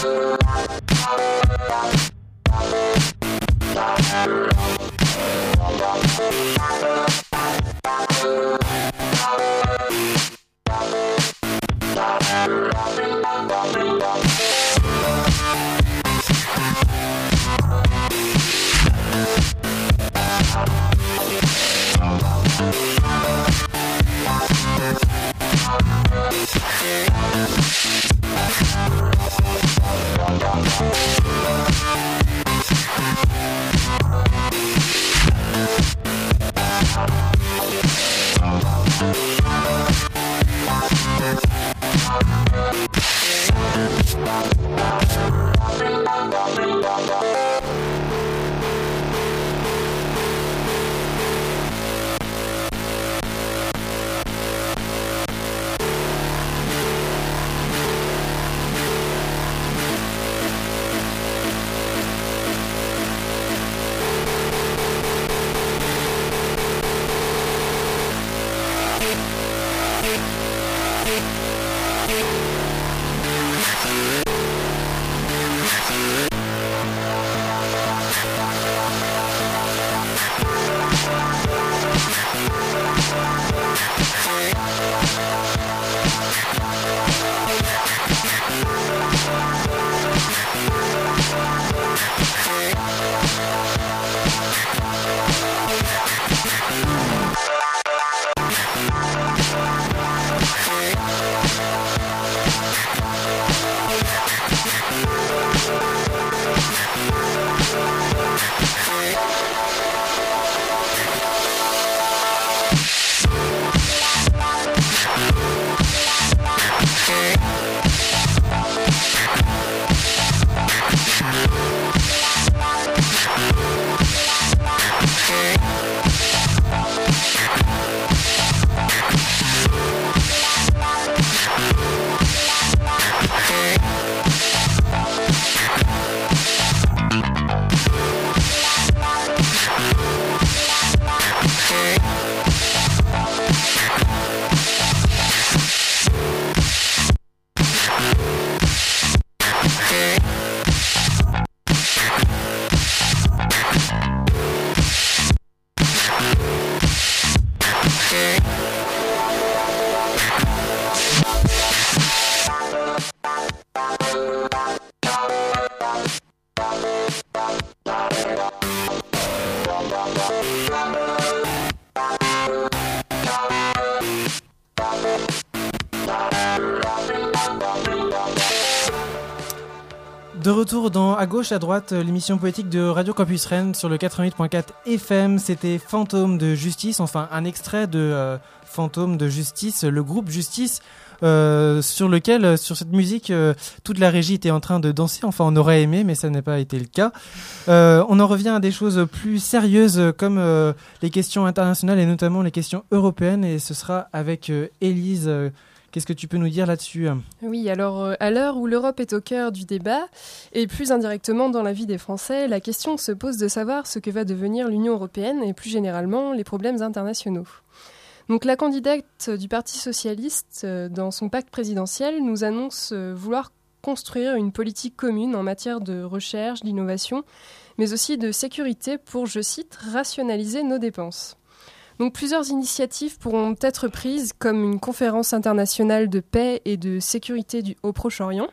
De retour dans À gauche, à droite, l'émission poétique de Radio Campus Rennes sur le quatre-vingt-huit point quatre F M. C'était Fantôme de Justice, enfin un extrait de euh, Fantôme de Justice, le groupe Justice, euh, sur lequel, sur cette musique, euh, toute la régie était en train de danser. Enfin, on aurait aimé, mais ça n'a pas été le cas. Euh, on en revient à des choses plus sérieuses, comme euh, les questions internationales et notamment les questions européennes. Et ce sera avec euh, Élise. Euh, Qu'est-ce que tu peux nous dire là-dessus ? Oui, alors euh, à l'heure où l'Europe est au cœur du débat, et plus indirectement dans la vie des Français, la question se pose de savoir ce que va devenir l'Union européenne et plus généralement les problèmes internationaux. Donc la candidate du Parti socialiste, euh, dans son pacte présidentiel, nous annonce euh, vouloir construire une politique commune en matière de recherche, d'innovation, mais aussi de sécurité pour, je cite, rationaliser nos dépenses. Donc plusieurs initiatives pourront être prises, comme une conférence internationale de paix et de sécurité du, au Proche-Orient.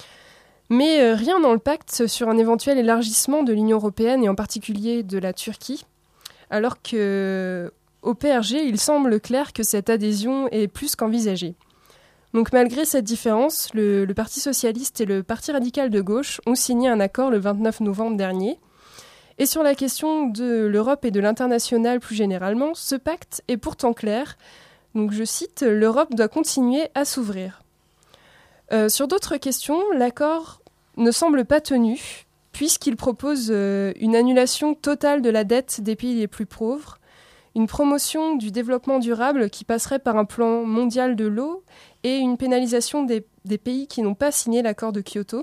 Mais euh, rien dans le pacte sur un éventuel élargissement de l'Union européenne et en particulier de la Turquie, alors qu'au P R G, il semble clair que cette adhésion est plus qu'envisagée. Donc malgré cette différence, le, le Parti socialiste et le Parti radical de gauche ont signé un accord le vingt-neuf novembre dernier. Et sur la question de l'Europe et de l'international plus généralement, ce pacte est pourtant clair. Donc je cite, « L'Europe doit continuer à s'ouvrir ». Euh, sur d'autres questions, l'accord ne semble pas tenu, puisqu'il propose euh, une annulation totale de la dette des pays les plus pauvres, une promotion du développement durable qui passerait par un plan mondial de l'eau et une pénalisation des, des pays qui n'ont pas signé l'accord de Kyoto.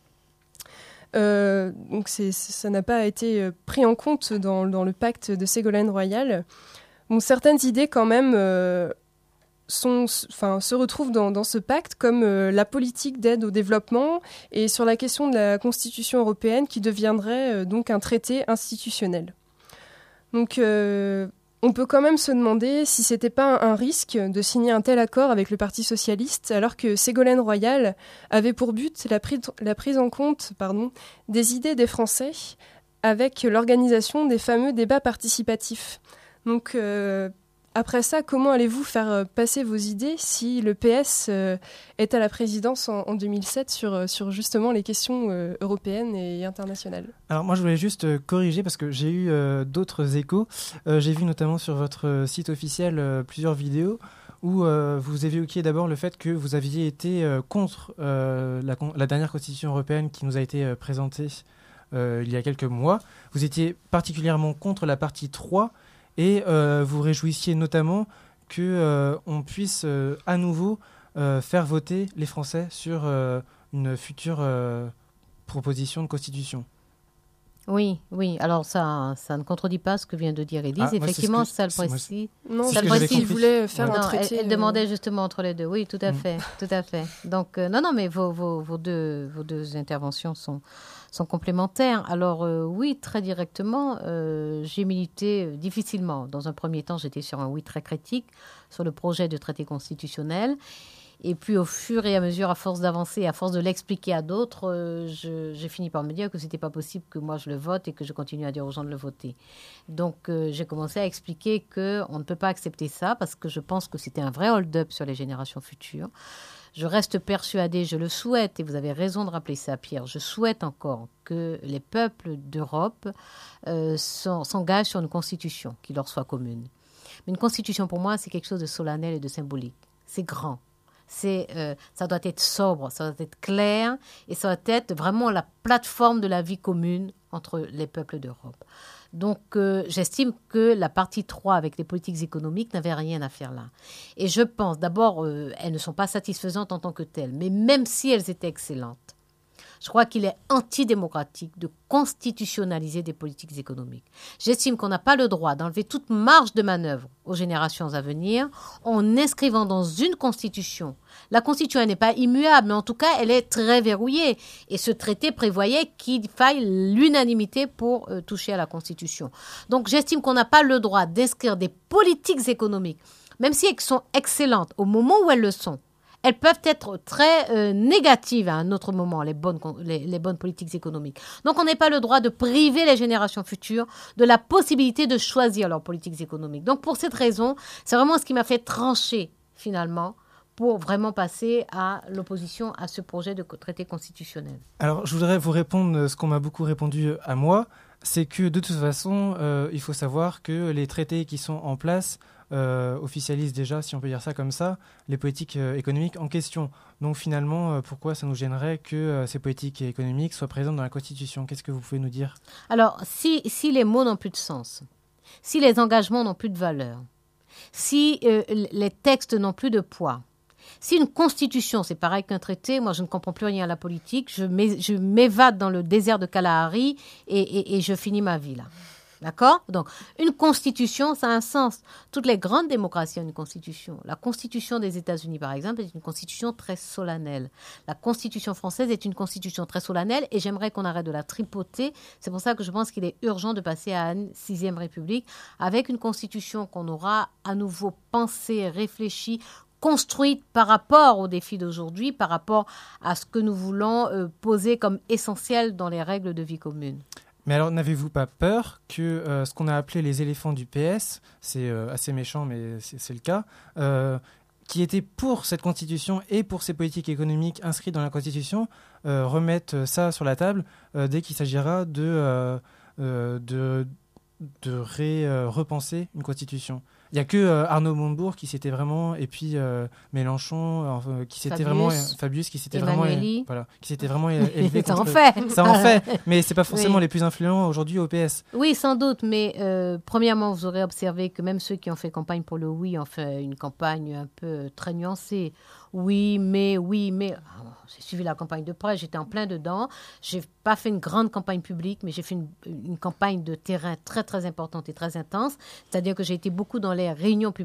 Euh, donc c'est, ça n'a pas été pris en compte dans, dans le pacte de Ségolène Royal. Bon, certaines idées quand même euh, sont, enfin, se retrouvent dans, dans ce pacte comme euh, la politique d'aide au développement et sur la question de la Constitution européenne qui deviendrait euh, donc un traité institutionnel. Donc euh, on peut quand même se demander si c'était pas un, un risque de signer un tel accord avec le Parti socialiste alors que Ségolène Royal avait pour but la, pri- la prise en compte pardon, des idées des Français avec l'organisation des fameux débats participatifs. Donc euh, après ça, comment allez-vous faire passer vos idées si le P S euh, est à la présidence en, en deux mille sept sur, sur justement les questions euh, européennes et internationales ? Alors moi je voulais juste euh, corriger parce que j'ai eu euh, d'autres échos. Euh, j'ai vu notamment sur votre site officiel euh, plusieurs vidéos où euh, vous évoquiez d'abord le fait que vous aviez été euh, contre euh, la, la dernière constitution européenne qui nous a été euh, présentée euh, il y a quelques mois. Vous étiez particulièrement contre la partie trois. Et euh, vous réjouissiez notamment qu'on euh, puisse euh, à nouveau euh, faire voter les Français sur euh, une future euh, proposition de constitution. Oui, oui. Alors ça, ça ne contredit pas ce que vient de dire Élise. Ah, Effectivement, ça le précise. Non, ça le précise. Il voulait faire non, un traité. Elle, elle demandait justement entre les deux. Oui, tout à fait, tout à fait. Donc euh, non, non, mais vos, vos, vos deux, vos deux interventions sont sont complémentaires. Alors euh, oui, très directement, euh, j'ai milité euh, difficilement. Dans un premier temps, j'étais sur un oui très critique sur le projet de traité constitutionnel. Et puis, au fur et à mesure, à force d'avancer, à force de l'expliquer à d'autres, euh, je, j'ai fini par me dire que ce n'était pas possible que moi je le vote et que je continue à dire aux gens de le voter. Donc, euh, j'ai commencé à expliquer qu'on ne peut pas accepter ça parce que je pense que c'était un vrai hold-up sur les générations futures. Je reste persuadée, je le souhaite, et vous avez raison de rappeler ça, Pierre, je souhaite encore que les peuples d'Europe euh, s'engagent sur une constitution qui leur soit commune. Mais une constitution, pour moi, c'est quelque chose de solennel et de symbolique. C'est grand. C'est, euh, ça doit être sobre, ça doit être clair, et ça doit être vraiment la plateforme de la vie commune entre les peuples d'Europe. Donc, euh, j'estime que la partie trois avec les politiques économiques n'avait rien à faire là. Et je pense, d'abord, euh, elles ne sont pas satisfaisantes en tant que telles, mais même si elles étaient excellentes, je crois qu'il est antidémocratique de constitutionnaliser des politiques économiques. J'estime qu'on n'a pas le droit d'enlever toute marge de manœuvre aux générations à venir en inscrivant dans une constitution. La constitution n'est pas immuable, mais en tout cas, elle est très verrouillée. Et ce traité prévoyait qu'il faille l'unanimité pour euh, toucher à la constitution. Donc, j'estime qu'on n'a pas le droit d'inscrire des politiques économiques, même si elles sont excellentes au moment où elles le sont. Elles peuvent être très euh, négatives à un autre moment, les bonnes, les, les bonnes politiques économiques. Donc, on n'a pas le droit de priver les générations futures de la possibilité de choisir leurs politiques économiques. Donc, pour cette raison, c'est vraiment ce qui m'a fait trancher, finalement, pour vraiment passer à l'opposition à ce projet de traité constitutionnel. Alors, je voudrais vous répondre ce qu'on m'a beaucoup répondu à moi, c'est que de toute façon, euh, il faut savoir que les traités qui sont en place Euh, officialise déjà, si on peut dire ça comme ça, les politiques euh, économiques en question. Donc finalement, euh, pourquoi ça nous gênerait que euh, ces politiques économiques soient présentes dans la Constitution ? Qu'est-ce que vous pouvez nous dire ? Alors, si, si les mots n'ont plus de sens, si les engagements n'ont plus de valeur, si euh, les textes n'ont plus de poids, si une constitution, c'est pareil qu'un traité, moi je ne comprends plus rien à la politique, je, m'é- je m'évade dans le désert de Kalahari et, et, et je finis ma vie là. D'accord ? Donc, une constitution, ça a un sens. Toutes les grandes démocraties ont une constitution. La constitution des États-Unis, par exemple, est une constitution très solennelle. La constitution française est une constitution très solennelle et j'aimerais qu'on arrête de la tripoter. C'est pour ça que je pense qu'il est urgent de passer à une sixième république avec une constitution qu'on aura à nouveau pensée, réfléchie, construite par rapport aux défis d'aujourd'hui, par rapport à ce que nous voulons euh, poser comme essentiel dans les règles de vie commune. Mais alors, n'avez-vous pas peur que euh, ce qu'on a appelé les éléphants du P S, c'est euh, assez méchant, mais c'est, c'est le cas, euh, qui étaient pour cette Constitution et pour ces politiques économiques inscrites dans la Constitution, euh, remettent ça sur la table euh, dès qu'il s'agira de, euh, euh, de, de ré, euh, repenser une Constitution ? Il n'y a que euh, Arnaud Montebourg qui s'était vraiment, et puis euh, Mélenchon, euh, qui s'était Fabius, vraiment, euh, Fabius qui s'était vraiment, euh, voilà, qui s'était vraiment élevé ça contre. en fait. Ça en fait, mais c'est pas forcément Oui. les plus influents aujourd'hui au P S. Oui, sans doute, mais euh, premièrement, vous aurez observé que même ceux qui ont fait campagne pour le oui ont fait une campagne un peu très nuancée. Oui, mais, oui, mais... Alors, j'ai suivi la campagne de près, j'étais en plein dedans. J'ai pas fait une grande campagne publique, mais j'ai fait une, une campagne de terrain très, très importante et très intense. C'est-à-dire que j'ai été beaucoup dans les réunions publiques.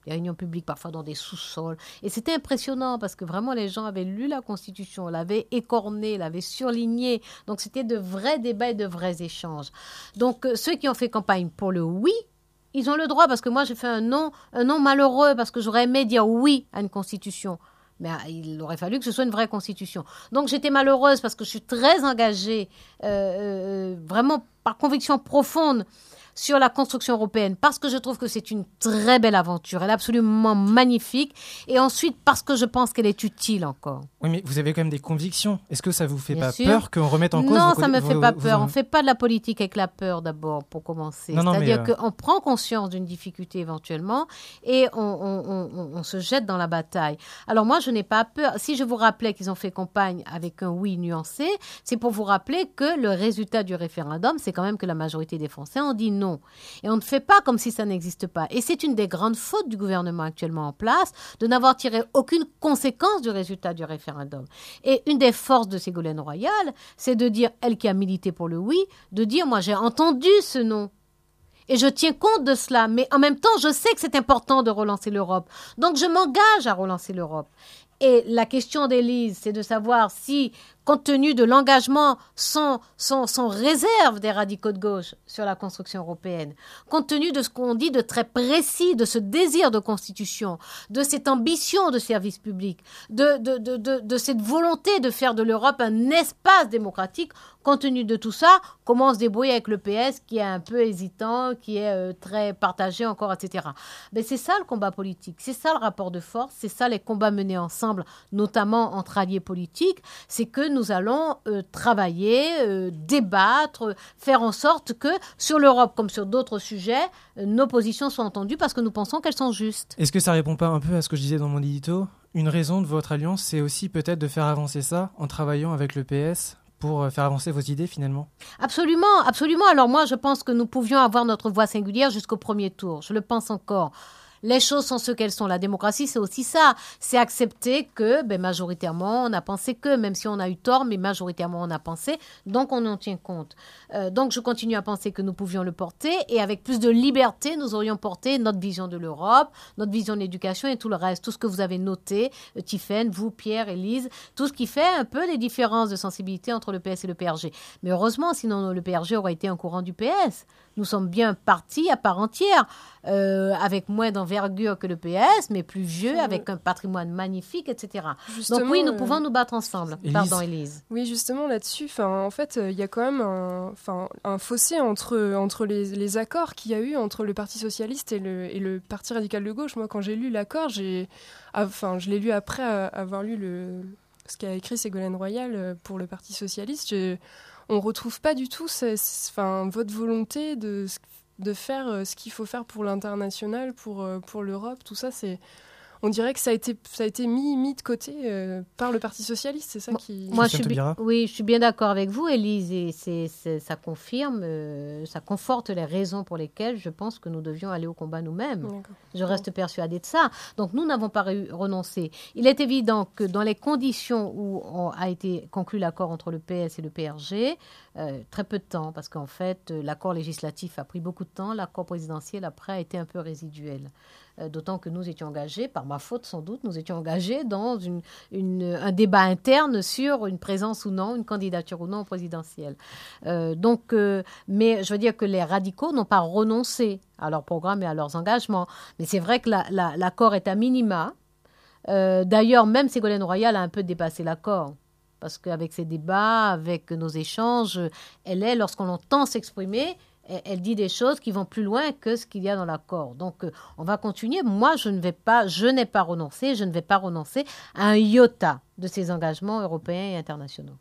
des réunions publiques parfois dans des sous-sols. Et c'était impressionnant parce que vraiment les gens avaient lu la Constitution, l'avaient écornée, l'avaient surlignée. Donc c'était de vrais débats et de vrais échanges. Donc euh, ceux qui ont fait campagne pour le oui, ils ont le droit, parce que moi j'ai fait un non, un non malheureux parce que j'aurais aimé dire oui à une Constitution. Mais il aurait fallu que ce soit une vraie Constitution. Donc j'étais malheureuse parce que je suis très engagée, euh, euh, vraiment par conviction profonde, sur la construction européenne, parce que je trouve que c'est une très belle aventure, elle est absolument magnifique, et ensuite parce que je pense qu'elle est utile encore. Oui, mais vous avez quand même des convictions. Est-ce que ça vous fait Bien pas sûr. peur qu'on remette en cause Non, vos, ça me vos, fait pas vos, peur. vos... On fait pas de la politique avec la peur d'abord, pour commencer. Non, non, C'est-à-dire mais, euh... qu'on prend conscience d'une difficulté éventuellement et on, on, on, on se jette dans la bataille. Alors moi, je n'ai pas peur. Si je vous rappelais qu'ils ont fait campagne avec un oui nuancé, c'est pour vous rappeler que le résultat du référendum, c'est quand même que la majorité des Français ont dit non. Et on ne fait pas comme si ça n'existe pas. Et c'est une des grandes fautes du gouvernement actuellement en place de n'avoir tiré aucune conséquence du résultat du référendum. Et une des forces de Ségolène Royal, c'est de dire, elle qui a milité pour le oui, de dire, moi j'ai entendu ce non. Et je tiens compte de cela. Mais en même temps, je sais que c'est important de relancer l'Europe. Donc je m'engage à relancer l'Europe. Et la question d'Élise, c'est de savoir si, compte tenu de l'engagement sans, sans, sans réserve des radicaux de gauche sur la construction européenne, compte tenu de ce qu'on dit de très précis, de ce désir de constitution, de cette ambition de service public, de, de, de, de, de cette volonté de faire de l'Europe un espace démocratique, compte tenu de tout ça, comment on se débrouille avec le P S qui est un peu hésitant, qui est euh, très partagé encore, et cetera. Mais c'est ça le combat politique, c'est ça le rapport de force, c'est ça les combats menés ensemble, notamment entre alliés politiques, c'est que nous allons euh, travailler, euh, débattre, faire en sorte que sur l'Europe comme sur d'autres sujets, euh, nos positions soient entendues parce que nous pensons qu'elles sont justes. Est-ce que ça répond pas un peu à ce que je disais dans mon édito ? Une raison de votre alliance, c'est aussi peut-être de faire avancer ça en travaillant avec le P S pour faire avancer vos idées finalement ? Absolument, absolument. Alors moi, je pense que nous pouvions avoir notre voix singulière jusqu'au premier tour. Je le pense encore. Les choses sont ce qu'elles sont. La démocratie, c'est aussi ça. C'est accepter que, ben, majoritairement, on a pensé que, même si on a eu tort, mais majoritairement, on a pensé, donc on en tient compte. Euh, donc, je continue à penser que nous pouvions le porter, et avec plus de liberté, nous aurions porté notre vision de l'Europe, notre vision de l'éducation et tout le reste, tout ce que vous avez noté, euh, Tiffaine, vous, Pierre, Élise, tout ce qui fait un peu les différences de sensibilité entre le P S et le P R G. Mais heureusement, sinon le P R G aurait été un courant du P S. Nous sommes bien partis à part entière, euh, avec moins d'envergure que le P S, mais plus vieux, avec un patrimoine magnifique, et cetera. Justement, donc oui, nous euh... pouvons nous battre ensemble. Élise. Pardon, Élise. Oui, justement, là-dessus, en fait, il y a quand même un, un fossé entre, entre les, les accords qu'il y a eu entre le Parti socialiste et le, et le Parti radical de gauche. Moi, quand j'ai lu l'accord, j'ai, enfin, je l'ai lu après avoir lu le, ce qu'a écrit Ségolène Royal pour le Parti socialiste. J'ai, on ne retrouve pas du tout c'est, c'est, enfin, votre volonté de, de faire ce qu'il faut faire pour l'international, pour, pour l'Europe, tout ça, c'est... On dirait que ça a été, ça a été mis, mis de côté euh, par le Parti socialiste, c'est ça qui... Moi, je suis, bi- oui, je suis bien d'accord avec vous, Élise, et c'est, c'est, ça confirme, euh, ça conforte les raisons pour lesquelles je pense que nous devions aller au combat nous-mêmes. D'accord. Je reste persuadée de ça. Donc, nous n'avons pas ré- renoncé. Il est évident que dans les conditions où on a été conclu l'accord entre le P S et le P R G, euh, très peu de temps, parce qu'en fait, l'accord législatif a pris beaucoup de temps, l'accord présidentiel, après, a été un peu résiduel. Euh, d'autant que nous étions engagés, par ma faute sans doute, nous étions engagés dans une, une, un débat interne sur une présence ou non, une candidature ou non présidentielle. Euh, donc, euh, mais je veux dire que les radicaux n'ont pas renoncé à leur programme et à leurs engagements. Mais c'est vrai que la, la, l'accord est à minima. Euh, d'ailleurs, même Ségolène Royal a un peu dépassé l'accord. Parce qu'avec ses débats, avec nos échanges, elle est, lorsqu'on l'entend s'exprimer, elle dit des choses qui vont plus loin que ce qu'il y a dans l'accord. Donc, euh, on va continuer. Moi, je ne vais pas, je n'ai pas renoncé, je ne vais pas renoncer à un iota de ces engagements européens et internationaux.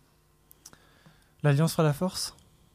L'Alliance fera la force ?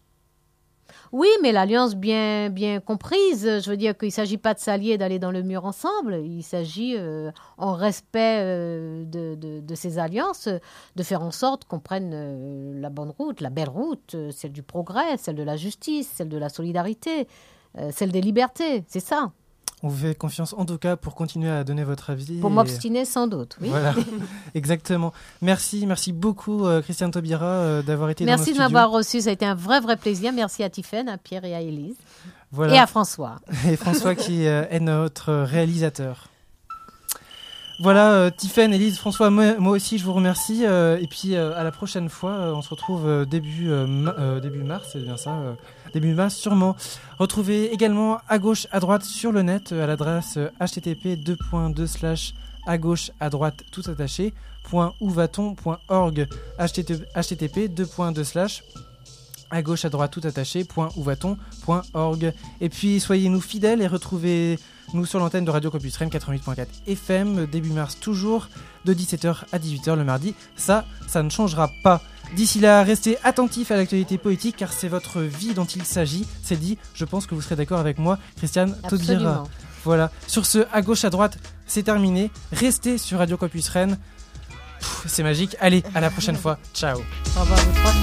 Oui, mais l'Alliance bien, bien comprise. Je veux dire qu'il ne s'agit pas de s'allier et d'aller dans le mur ensemble. Il s'agit, euh, en respect euh, de, de, de ces alliances, de faire en sorte qu'on prenne euh, la bonne route, la belle route, euh, celle du progrès, celle de la justice, celle de la solidarité, euh, celle des libertés. C'est ça. On vous fait confiance en tout cas pour continuer à donner votre avis. Pour et... m'obstiner sans doute, oui. Voilà, exactement. Merci, merci beaucoup euh, Christiane Taubira euh, d'avoir été merci dans nos studios. Merci de m'avoir reçu, ça a été un vrai, vrai plaisir. Merci à Tiffaine, à Pierre et à Élise. Voilà. Et à François. Et François qui euh, est notre réalisateur. Voilà, euh, Tiffaine, Élise, François, moi, moi aussi je vous remercie. Euh, et puis euh, à la prochaine fois, euh, on se retrouve euh, début, euh, ma- euh, début mars, c'est bien ça, euh, début mars sûrement. Retrouvez également à gauche, à droite sur le net euh, à l'adresse euh, h t t p deux point deux slash à gauche, à droite, tout attaché, point où va-t-on point org, h t t p deux point deux slash à gauche, à droite, tout attaché, point où va-t-on point org. Et puis soyez-nous fidèles et retrouvez nous sur l'antenne de Radio Campus Rennes quatre-vingt-huit point quatre F M, début mars toujours, de dix-sept heures à dix-huit heures le mardi. Ça, ça ne changera pas. D'ici là, restez attentifs à l'actualité politique car c'est votre vie dont il s'agit. C'est dit, je pense que vous serez d'accord avec moi, Christiane Taubira. Voilà. Sur ce, à gauche, à droite, c'est terminé. Restez sur Radio Campus Rennes. Pff, c'est magique. Allez, à la prochaine fois. Ciao. Au revoir, vous trois.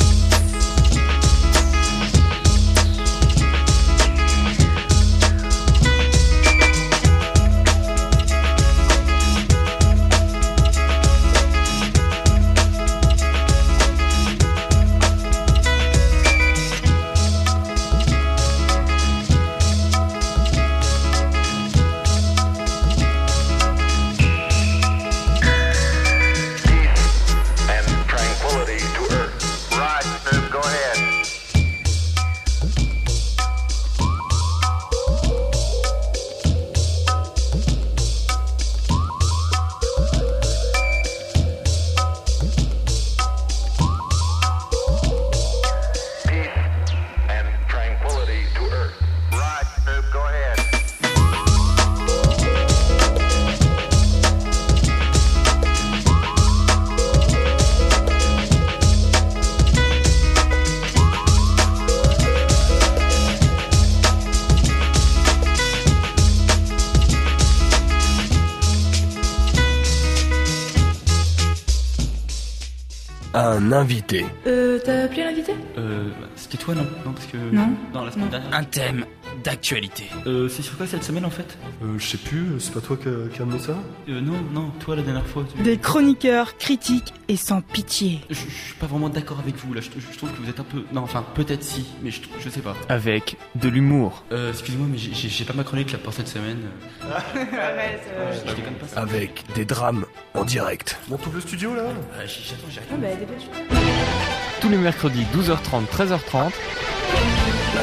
Un invité. Euh, t'as appelé l'invité ? Euh, c'était toi, non ? Non, parce que... Non. Non, la semaine dernière. Un thème d'actualité. Euh, c'est sur quoi cette semaine, en fait ? Euh, je sais plus, c'est pas toi qui a, qui a amené ça ? Euh, non, non, toi, la dernière fois. Tu... Des chroniqueurs critiques et sans pitié. Je, je suis pas vraiment d'accord avec vous, là. Je, je trouve que vous êtes un peu... Non, enfin, peut-être si, mais je, je sais pas. Avec de l'humour. Euh, excusez-moi, mais j'ai, j'ai, j'ai pas ma chronique, là, pour cette semaine. Arrête. Euh, je, je déconne pas, ça. Avec des drames en direct. Monte tout le studio, là ? Euh, j'attends, j'arrive. Ah bah, dépêche. Tous les mercredis, douze heures trente, treize heures trente.